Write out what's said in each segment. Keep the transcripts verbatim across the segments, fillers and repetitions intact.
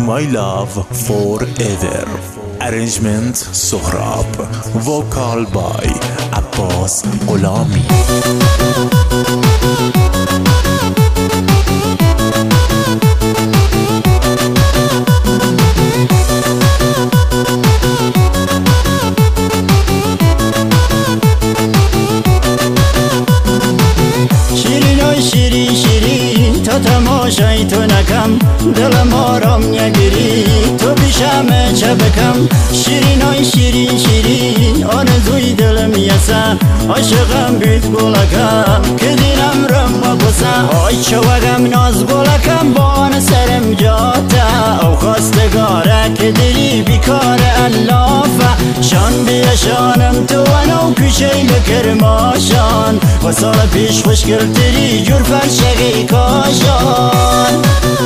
My Love Forever. Arrangement Sohrab. Vocal by Abbas Gholami. تماشای تو نکم دلم آرام نگیری تو پیشم چه بکم شیرین های شیرین شیرین آرزوی دلم یسه عاشقم بیت گلکم که دیرم رم و بسه آی چوگم ناز گلکم بان سرم جاته او خواستگاره که دیری بیکار اللافه شان بیشانم تو ونو کشه لکرماشان و سال پیش خوش کردی جور فرشگی کاشان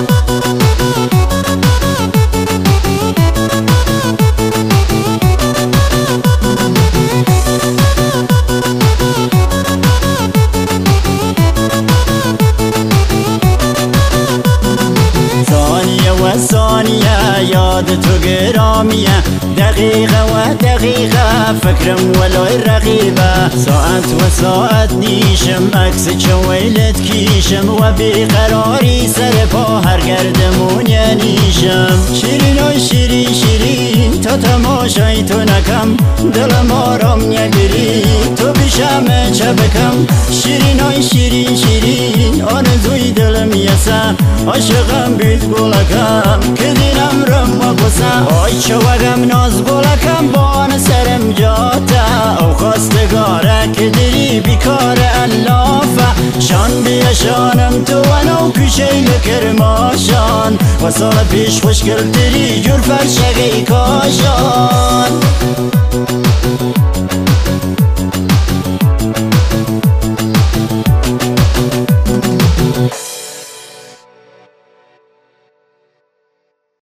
ثانیه و ثانیه یاد تو گرامیه دقیقه و دقیقه فکرم ولای رقیبه ساعت و ساعت نیشم عکس چویلت کیشم و بیقراری سر پا هر گردمون نیشم شیرین و شیرین شیرین تا تماشای تو نکم دلم آرام نگیری تو پیشم چه بکم شیرین و شیرین شیرین آرزوی دلم یسه عاشقم بیت گلکم که دیرم رم و بسه آی چوگم ناز گلکم بان سرم جاته او خواستگاره که دیری بیکار اللافه شان بیشانم تو ونو کشه لکرماشان و سال پیش خوش کردی جور فرشگی کاشان